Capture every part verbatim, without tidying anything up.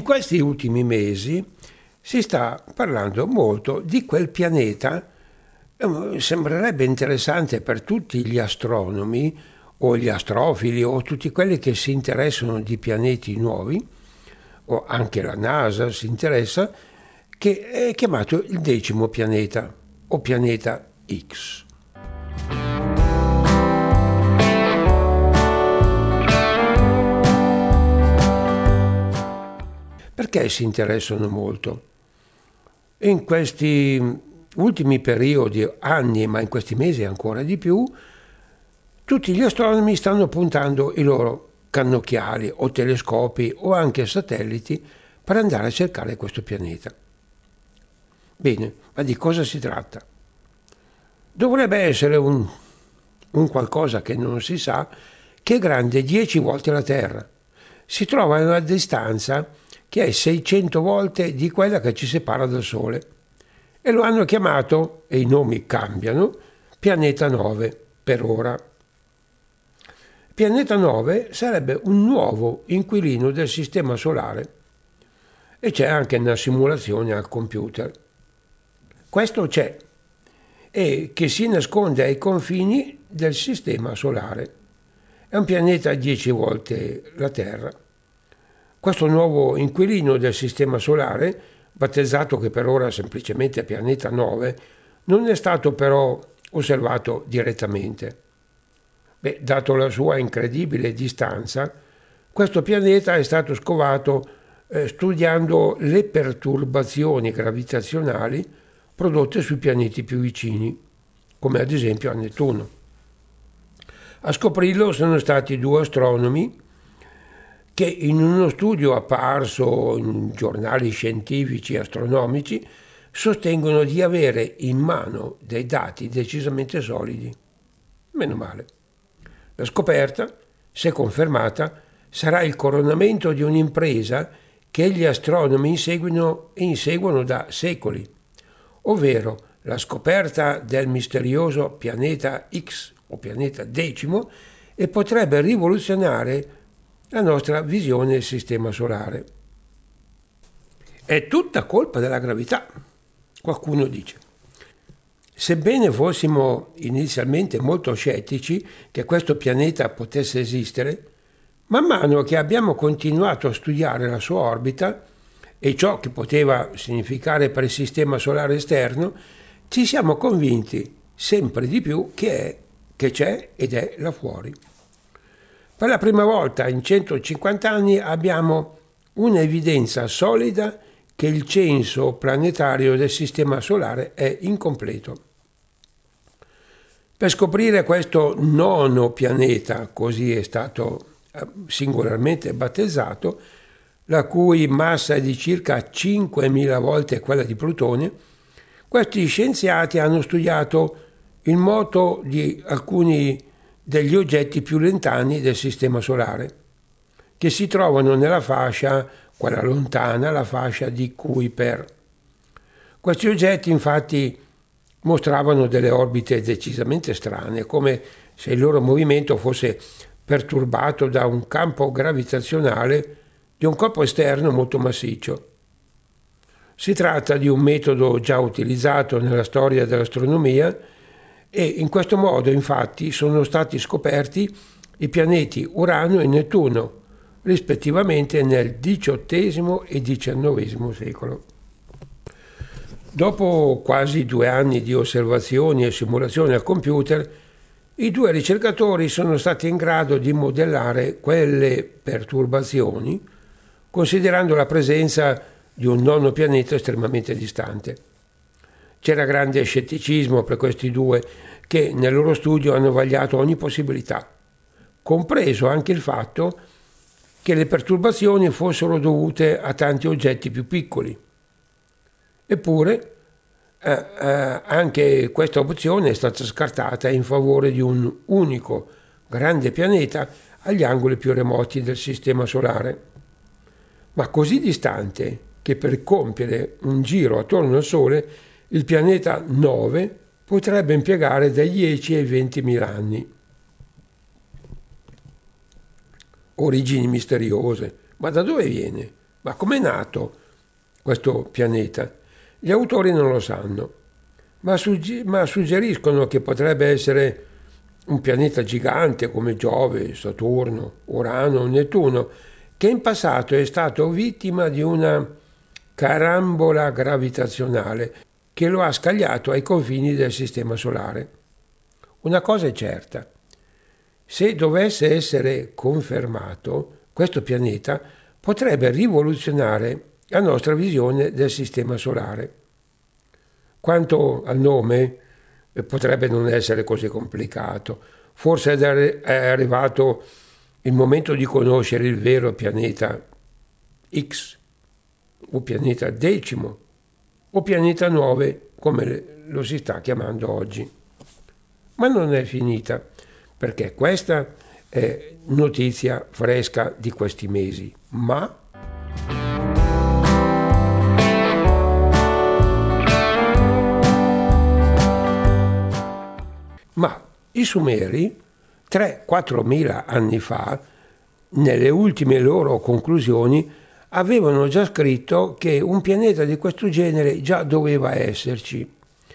questi ultimi mesi si sta parlando molto di quel pianeta, eh, sembrerebbe interessante per tutti gli astronomi o gli astrofili o tutti quelli che si interessano di pianeti nuovi, o anche la NASA si interessa, che è chiamato il decimo pianeta o pianeta X. Perché si interessano molto? In questi ultimi periodi, anni, ma in questi mesi ancora di più, tutti gli astronomi stanno puntando i loro cannocchiali o telescopi o anche satelliti per andare a cercare questo pianeta. Bene, ma di cosa si tratta? Dovrebbe essere un, un qualcosa che non si sa, che è grande dieci volte la Terra. Si trova a una distanza che è seicento volte di quella che ci separa dal Sole. E lo hanno chiamato, e i nomi cambiano, pianeta nove per ora. Pianeta nove sarebbe un nuovo inquilino del Sistema Solare e c'è anche una simulazione al computer. Questo c'è e che si nasconde ai confini del Sistema Solare. È un pianeta dieci volte la Terra. Questo nuovo inquilino del Sistema Solare, battezzato che per ora semplicemente pianeta nove, non è stato però osservato direttamente. Beh, dato la sua incredibile distanza, questo pianeta è stato scovato eh, studiando le perturbazioni gravitazionali prodotte sui pianeti più vicini, come ad esempio a Nettuno. A scoprirlo sono stati due astronomi che in uno studio apparso in giornali scientifici e astronomici sostengono di avere in mano dei dati decisamente solidi. Meno male. La scoperta, se confermata, sarà il coronamento di un'impresa che gli astronomi inseguono, inseguono da secoli, ovvero la scoperta del misterioso pianeta X o pianeta decimo, e potrebbe rivoluzionare la nostra visione del Sistema Solare. È tutta colpa della gravità, qualcuno dice. Sebbene fossimo inizialmente molto scettici che questo pianeta potesse esistere, man mano che abbiamo continuato a studiare la sua orbita e ciò che poteva significare per il Sistema Solare esterno, ci siamo convinti sempre di più che è, che c'è ed è là fuori. Per la prima volta in centocinquanta anni abbiamo un'evidenza solida che il censo planetario del Sistema Solare è incompleto. Per scoprire questo nono pianeta, così è stato singolarmente battezzato, la cui massa è di circa cinquemila volte quella di Plutone, questi scienziati hanno studiato il moto di alcuni degli oggetti più lontani del Sistema Solare, che si trovano nella fascia, quella lontana, la fascia di Kuiper. Questi oggetti infatti mostravano delle orbite decisamente strane, come se il loro movimento fosse perturbato da un campo gravitazionale di un corpo esterno molto massiccio. Si tratta di un metodo già utilizzato nella storia dell'astronomia e in questo modo infatti sono stati scoperti i pianeti Urano e Nettuno, rispettivamente nel diciottesimo e diciannovesimo secolo. Dopo quasi due anni di osservazioni e simulazioni al computer, i due ricercatori sono stati in grado di modellare quelle perturbazioni, considerando la presenza di un nono pianeta estremamente distante. C'era grande scetticismo per questi due che nel loro studio hanno vagliato ogni possibilità, compreso anche il fatto che le perturbazioni fossero dovute a tanti oggetti più piccoli. Eppure eh, eh, anche questa opzione è stata scartata in favore di un unico grande pianeta agli angoli più remoti del Sistema Solare, ma così distante che per compiere un giro attorno al Sole il pianeta nove potrebbe impiegare dai dieci ai ventimila anni. Origini misteriose, ma da dove viene Ma com'è nato questo pianeta? Gli autori non lo sanno, ma, sugge- ma suggeriscono che potrebbe essere un pianeta gigante come Giove, Saturno, Urano, Nettuno, che in passato è stato vittima di una carambola gravitazionale che lo ha scagliato ai confini del Sistema Solare. Una cosa è certa: se dovesse essere confermato, questo pianeta potrebbe rivoluzionare la nostra visione del Sistema Solare. Quanto al nome, eh, potrebbe non essere così complicato. Forse è arrivato il momento di conoscere il vero pianeta X, o pianeta decimo, o pianeta nove, come lo si sta chiamando oggi. Ma non è finita, perché questa è notizia fresca di questi mesi, ma Ma i Sumeri, tre quattro mila anni fa, nelle ultime loro conclusioni, avevano già scritto che un pianeta di questo genere già doveva esserci.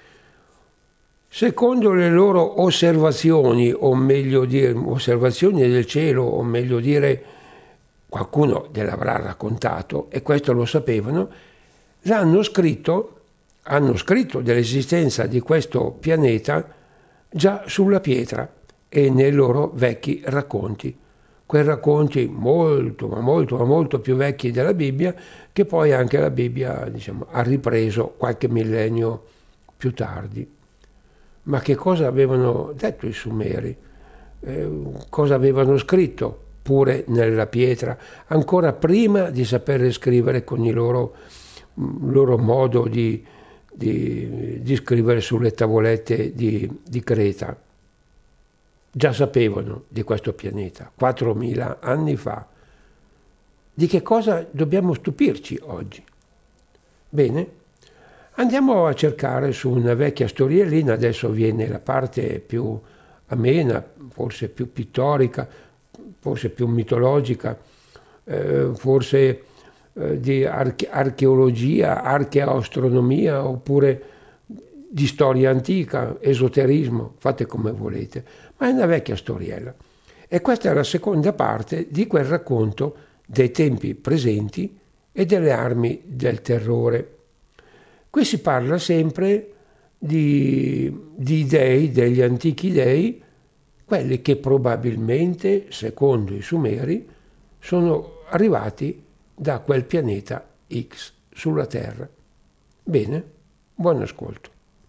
Secondo le loro osservazioni, o meglio dire, osservazioni del cielo, o meglio dire, qualcuno gliel'avrà raccontato, e questo lo sapevano, l'hanno scritto, hanno scritto dell'esistenza di questo pianeta già sulla pietra e nei loro vecchi racconti. Quei racconti molto, ma molto, ma molto più vecchi della Bibbia, che poi anche la Bibbia, diciamo, ha ripreso qualche millennio più tardi. Ma che cosa avevano detto i Sumeri? Eh, cosa avevano scritto pure nella pietra, ancora prima di sapere scrivere con il loro, loro modo di, di, di scrivere sulle tavolette di, di Creta? Già sapevano di questo pianeta, quattromila anni fa. Di che cosa dobbiamo stupirci oggi? Bene, andiamo a cercare su una vecchia storiellina, adesso viene la parte più amena, forse più pittorica, forse più mitologica, eh, forse eh, di arche- archeologia, archeoastronomia, oppure di storia antica, esoterismo, fate come volete, ma è una vecchia storiella. E questa è la seconda parte di quel racconto dei tempi presenti e delle armi del terrore. Qui si parla sempre di, di dei, degli antichi dei, quelli che probabilmente, secondo i Sumeri, sono arrivati da quel pianeta X sulla Terra. Bene, buon ascolto.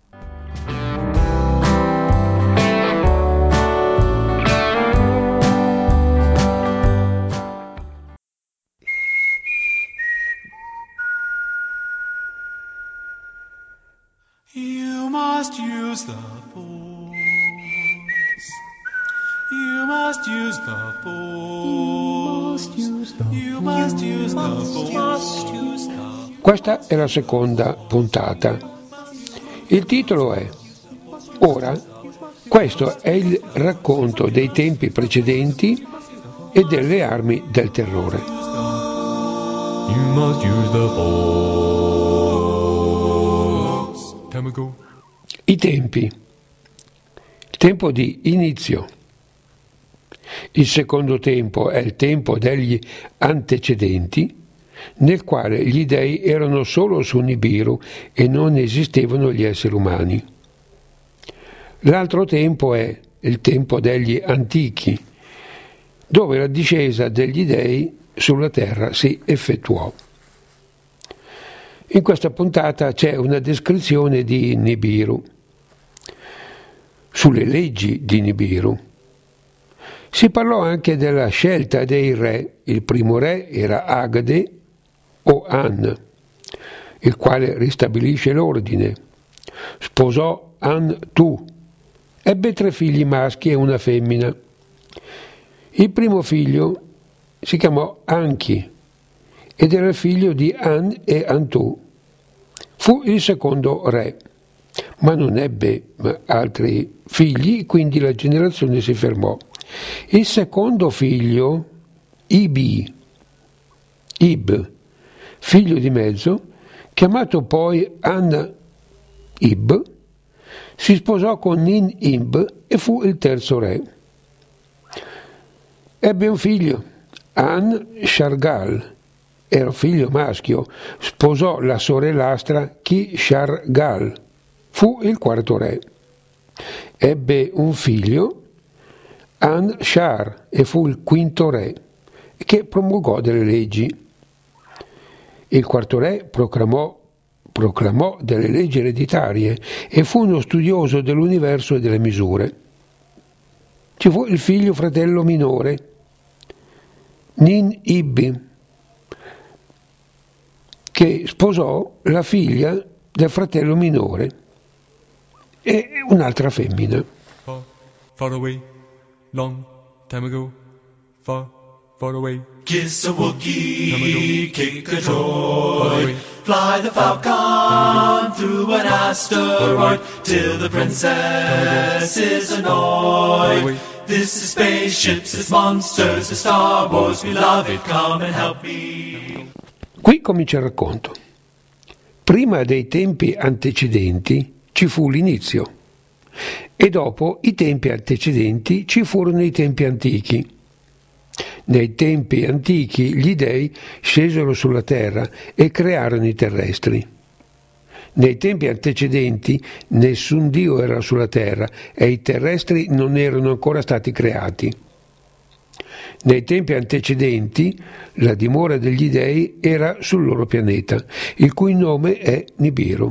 You must use the force. You must use the force. You must use the force. Questa è la seconda puntata. Il titolo è Ora, questo è il racconto dei tempi precedenti e delle armi del terrore. You must use the force. Time ago. I tempi. Il tempo di inizio. Il secondo tempo è il tempo degli antecedenti, nel quale gli dei erano solo su Nibiru e non esistevano gli esseri umani. L'altro tempo è il tempo degli antichi, dove la discesa degli dei sulla terra si effettuò. In questa puntata c'è una descrizione di Nibiru, sulle leggi di Nibiru. Si parlò anche della scelta dei re. Il primo re era Agade o An, il quale ristabilisce l'ordine. Sposò An-Tu, ebbe tre figli maschi e una femmina. Il primo figlio si chiamò Anchi ed era il figlio di An e Antu. Fu il secondo re, ma non ebbe altri figli, quindi la generazione si fermò. Il secondo figlio, Ibi, Ib, figlio di mezzo, chiamato poi An-Ib, si sposò con Nin-Ib e fu il terzo re. Ebbe un figlio, An-Shargal, era figlio maschio, sposò la sorellastra Ki-Shargal, fu il quarto re. Ebbe un figlio, An-Shar, e fu il quinto re, che promulgò delle leggi. Il quarto re proclamò, proclamò delle leggi ereditarie e fu uno studioso dell'universo e delle misure. Ci fu il figlio fratello minore, Nin-Ib, che sposò la figlia del fratello minore e un'altra femmina. Far, far away, long time ago. Far, far away. Kiss a Wookiee, kick a Far droid, away. fly the Falcon through an asteroid till the princess is annoyed. This is spaceships, it's monsters, it's Star Wars, we love it, come and help me. Qui comincia il racconto. Prima dei tempi antecedenti ci fu l'inizio e dopo i tempi antecedenti ci furono i tempi antichi. Nei tempi antichi gli dei scesero sulla terra e crearono i terrestri. Nei tempi antecedenti nessun dio era sulla terra e i terrestri non erano ancora stati creati. Nei tempi antecedenti la dimora degli dei era sul loro pianeta, il cui nome è Nibiru.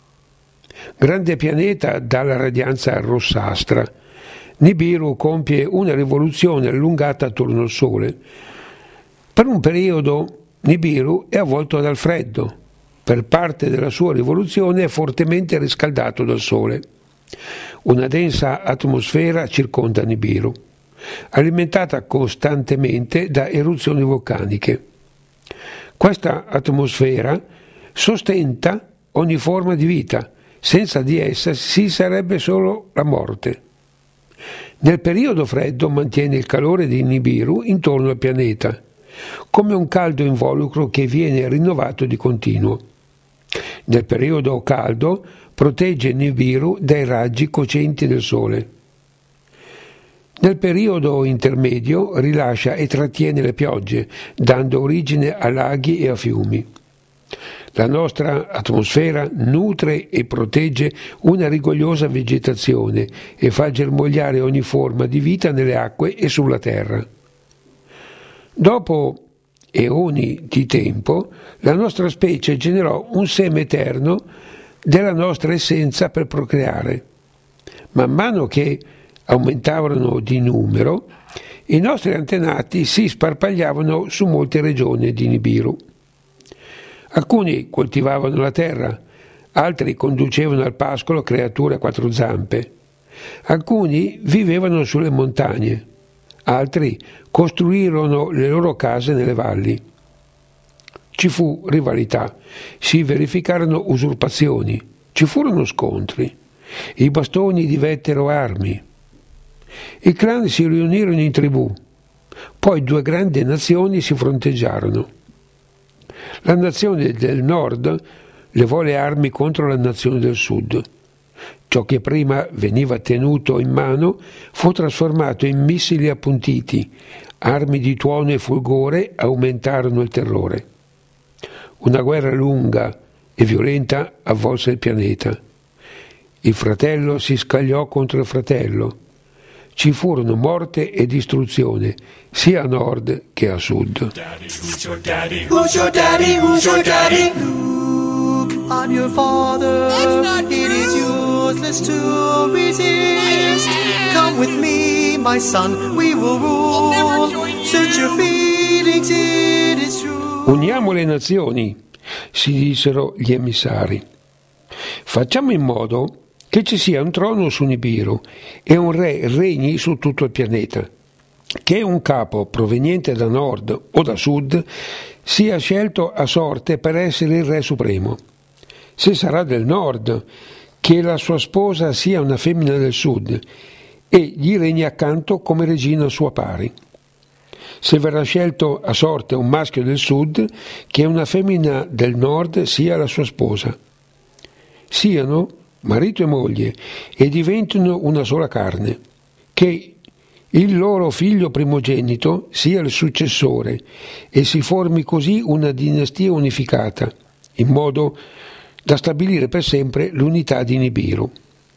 Grande pianeta dalla radianza rossastra, Nibiru compie una rivoluzione allungata attorno al Sole. Per un periodo Nibiru è avvolto dal freddo, per parte della sua rivoluzione è fortemente riscaldato dal Sole. Una densa atmosfera circonda Nibiru, alimentata costantemente da eruzioni vulcaniche. Questa atmosfera sostenta ogni forma di vita, senza di essa ci sarebbe solo la morte. Nel periodo freddo mantiene il calore di Nibiru intorno al pianeta, come un caldo involucro che viene rinnovato di continuo. Nel periodo caldo protegge Nibiru dai raggi cocenti del Sole. Nel periodo intermedio rilascia e trattiene le piogge, dando origine a laghi e a fiumi. La nostra atmosfera nutre e protegge una rigogliosa vegetazione e fa germogliare ogni forma di vita nelle acque e sulla terra. Dopo eoni di tempo, la nostra specie generò un seme eterno della nostra essenza per procreare. Man mano che aumentavano di numero, i nostri antenati si sparpagliavano su molte regioni di Nibiru. Alcuni coltivavano la terra, altri conducevano al pascolo creature a quattro zampe. Alcuni vivevano sulle montagne, altri costruirono le loro case nelle valli. Ci fu rivalità, si verificarono usurpazioni, ci furono scontri, i bastoni divettero armi. I clan si riunirono in tribù, poi due grandi nazioni si fronteggiarono. La nazione del nord levò le armi contro la nazione del sud. Ciò che prima veniva tenuto in mano fu trasformato in missili appuntiti, armi di tuono e fulgore aumentarono il terrore. Una guerra lunga e violenta avvolse il pianeta. Il fratello si scagliò contro il fratello. Ci furono morte e distruzione, sia a nord che a sud. Daddy, who's your daddy? Who's your daddy? Who's your daddy? Luke, I'm your father. That's not It is true. useless to resist. Come with me, my son, we will rule. I'll never join you. Search your feelings, it is true. Uniamo le nazioni, si dissero gli emissari. Facciamo in modo che ci sia un trono su Nibiru e un re regni su tutto il pianeta, che un capo proveniente da nord o da sud sia scelto a sorte per essere il re supremo. Se sarà del nord, che la sua sposa sia una femmina del sud e gli regni accanto come regina sua pari. se verrà scelto a sorte un maschio del sud, che una femmina del nord sia la sua sposa. Siano marito e moglie e diventino una sola carne, che il loro figlio primogenito sia il successore e si formi così una dinastia unificata, in modo da stabilire per sempre l'unità di Nibiru.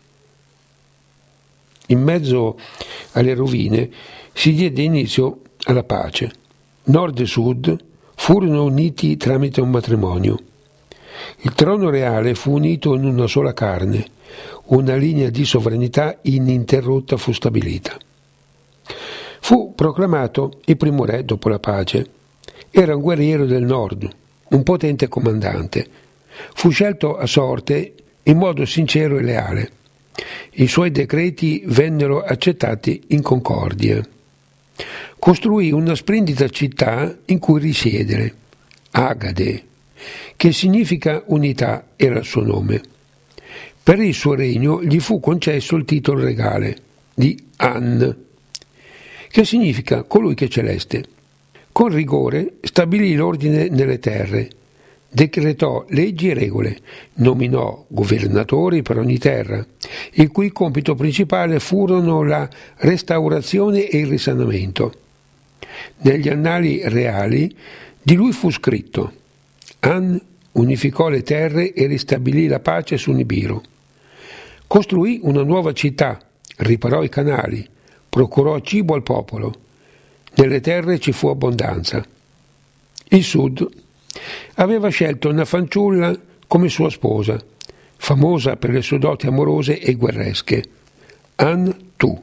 In mezzo alle rovine si diede inizio alla pace. Nord e Sud furono uniti tramite un matrimonio. Il trono reale fu unito in una sola carne, una linea di sovranità ininterrotta fu stabilita. Fu proclamato il primo re dopo la pace. Era un guerriero del nord, un potente comandante. Fu scelto a sorte in modo sincero e leale. I suoi decreti vennero accettati in concordia. Costruì una splendida città in cui risiedere, Agade, che significa unità, era il suo nome. Per il suo regno gli fu concesso il titolo regale di An, che significa colui che è celeste. Con rigore stabilì l'ordine nelle terre, decretò leggi e regole, nominò governatori per ogni terra, il cui compito principale furono la restaurazione e il risanamento. Negli annali reali di lui fu scritto: An unificò le terre e ristabilì la pace su Nibiru. Costruì una nuova città, riparò i canali, procurò cibo al popolo. Nelle terre ci fu abbondanza. Il Sud aveva scelto una fanciulla come sua sposa, famosa per le sue doti amorose e guerresche, An-Tu.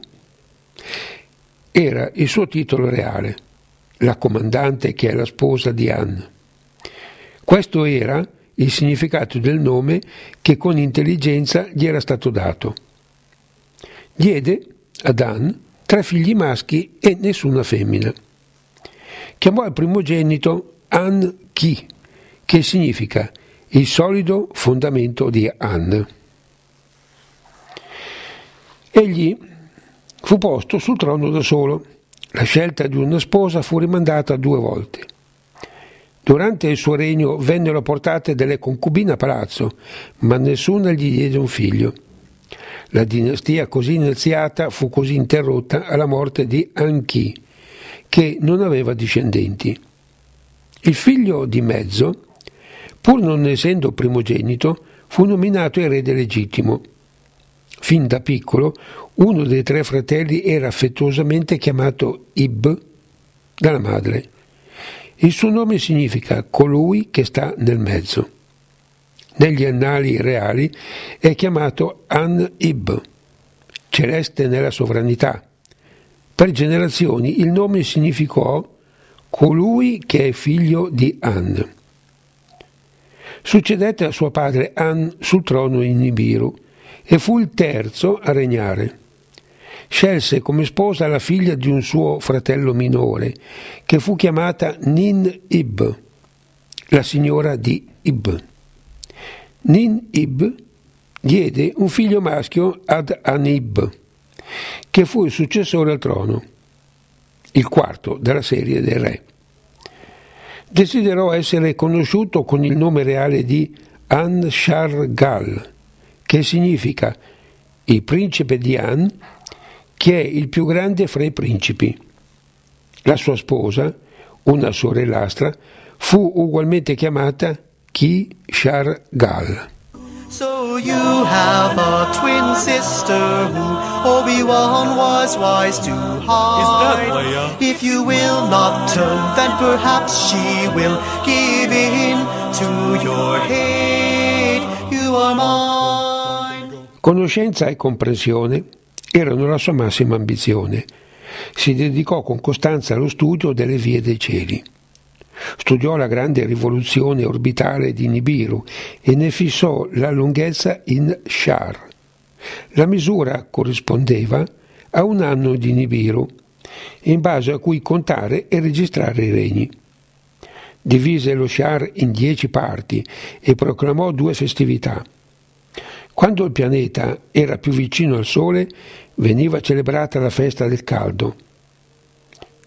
Era il suo titolo reale, la comandante che è la sposa di An. Questo era il significato del nome che con intelligenza gli era stato dato. Diede ad An tre figli maschi e nessuna femmina. Chiamò il primogenito An-Ki, che significa il solido fondamento di An. Egli fu posto sul trono da solo. La scelta di una sposa fu rimandata due volte. Durante il suo regno vennero portate delle concubine a palazzo, ma nessuna gli diede un figlio. La dinastia così iniziata fu così interrotta alla morte di An-Ki, che non aveva discendenti. Il figlio di mezzo, pur non essendo primogenito, fu nominato erede legittimo. Fin da piccolo, uno dei tre fratelli era affettuosamente chiamato Ib dalla madre. Il suo nome significa colui che sta nel mezzo. Negli annali reali è chiamato An-Ib, celeste nella sovranità. Per generazioni il nome significò colui che è figlio di An. Succedette a suo padre An sul trono in Nibiru e fu il terzo a regnare. Scelse come sposa la figlia di un suo fratello minore, che fu chiamata Nin-Ib, la signora di Ib. Nin-Ib diede un figlio maschio ad Anib, che fu il successore al trono, il quarto della serie dei re. Desiderò essere conosciuto con il nome reale di An-Shar-Gal, che significa il principe di An, che è il più grande fra i principi. La sua sposa, una sorellastra, fu ugualmente chiamata Ki-Shar-Gal. So you have a twin sister who Obi-Wan was wise to hide. Is that Leia? If you will not turn, then perhaps she will give in to your hate. You are mine. Conoscenza e comprensione erano la sua massima ambizione. Si dedicò con costanza allo studio delle vie dei cieli. Studiò la grande rivoluzione orbitale di Nibiru e ne fissò la lunghezza in Shar. La misura corrispondeva a un anno di Nibiru, in base a cui contare e registrare i regni. Divise lo Shar in dieci parti e proclamò due festività. Quando il pianeta era più vicino al Sole, veniva celebrata la festa del caldo.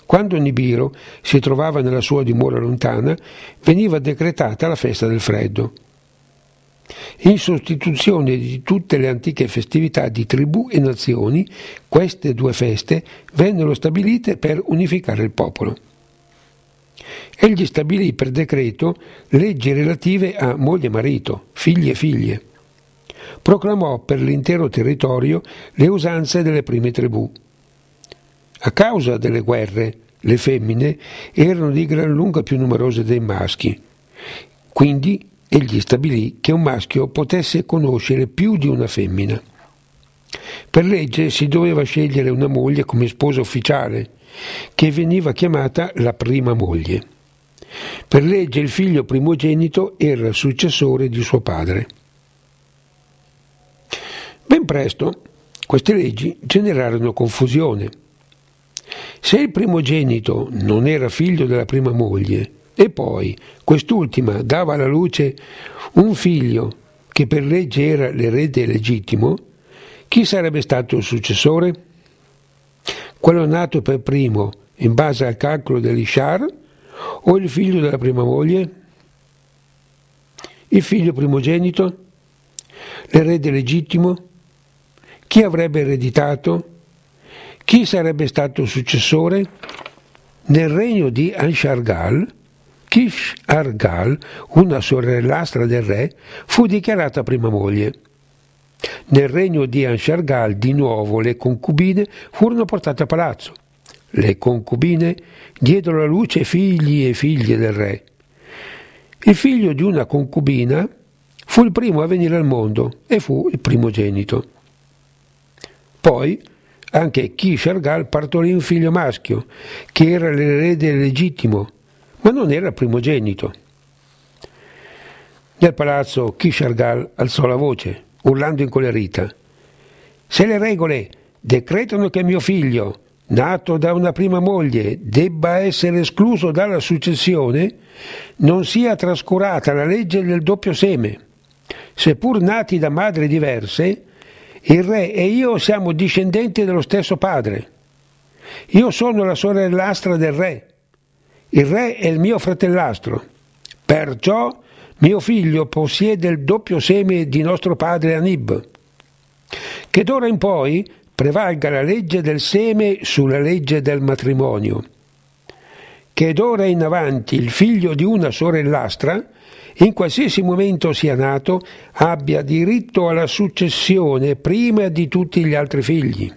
Quando Nibiru si trovava nella sua dimora lontana, veniva decretata la festa del freddo. In sostituzione di tutte le antiche festività di tribù e nazioni, queste due feste vennero stabilite per unificare il popolo. Egli stabilì per decreto leggi relative a moglie e marito, figli e figlie. Proclamò per l'intero territorio le usanze delle prime tribù. A causa delle guerre, le femmine erano di gran lunga più numerose dei maschi, quindi egli stabilì che un maschio potesse conoscere più di una femmina. Per legge si doveva scegliere una moglie come sposa ufficiale, che veniva chiamata la prima moglie. Per legge il figlio primogenito era il successore di suo padre. Ben presto queste leggi generarono confusione. Se il primogenito non era figlio della prima moglie e poi quest'ultima dava alla luce un figlio che per legge era l'erede legittimo, chi sarebbe stato il successore? Quello nato per primo in base al calcolo dell'Ishar o il figlio della prima moglie? Il figlio primogenito? L'erede legittimo? Chi avrebbe ereditato? Chi sarebbe stato il successore? Nel regno di Anshargal, Kish-Argal, una sorellastra del re, fu dichiarata prima moglie. Nel regno di Anshargal, di nuovo, le concubine furono portate a palazzo. Le concubine diedero alla luce figli e figlie del re. Il figlio di una concubina fu il primo a venire al mondo e fu il primogenito. Poi anche Kish-Argal partorì un figlio maschio, che era l'erede legittimo, ma non era il primogenito. Nel palazzo Kish-Argal alzò la voce, urlando incolerita: «Se le regole decretano che mio figlio, nato da una prima moglie, debba essere escluso dalla successione, non sia trascurata la legge del doppio seme. Seppur nati da madri diverse, il re e io siamo discendenti dello stesso padre. Io sono la sorellastra del re. Il re è il mio fratellastro. Perciò mio figlio possiede il doppio seme di nostro padre Anib. Che d'ora in poi prevalga la legge del seme sulla legge del matrimonio. Che d'ora in avanti il figlio di una sorellastra, in qualsiasi momento sia nato, abbia diritto alla successione prima di tutti gli altri figli».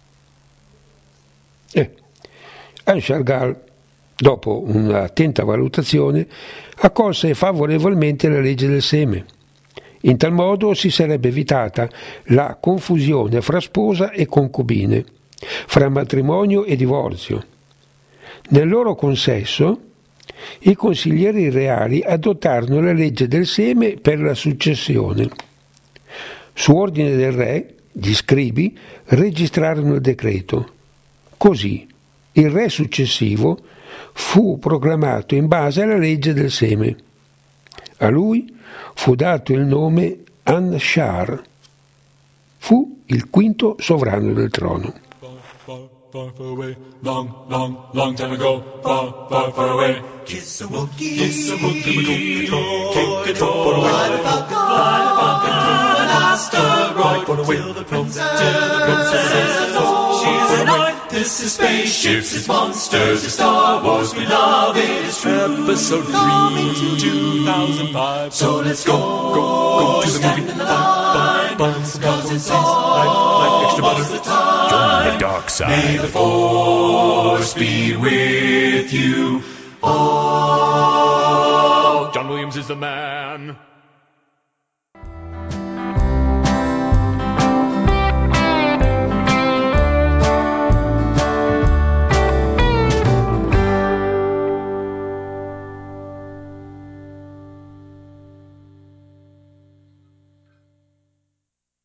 Eh, Anshargal, dopo un'attenta valutazione, accolse favorevolmente la legge del seme. In tal modo si sarebbe evitata la confusione fra sposa e concubine, fra matrimonio e divorzio. Nel loro consesso, i consiglieri reali adottarono la legge del seme per la successione. Su ordine del re, gli scribi registrarono il decreto. Così il re successivo fu proclamato in base alla legge del seme. A lui fu dato il nome Anshar. Fu il quinto sovrano del trono. Far, far, far away, long, long, long time ago, far, far, far away. Kiss a Wookiee, Kiss a Wookiee, Lord, kick a trouble away. fly the falcon, fly the falcon through an asteroid, till the princess, till the princess is annoyed. She's annoyed. This is spaceships, it's monsters, it's Star Wars, we love it, it's true. Episode three, two thousand five. So let's go, go, go to the stand movie. in the Bun, line, bun, bun, some cause it's popcorn, like, like extra almost butter. the time. Join the dark side. May the force be with you. Oh, John Williams is the man.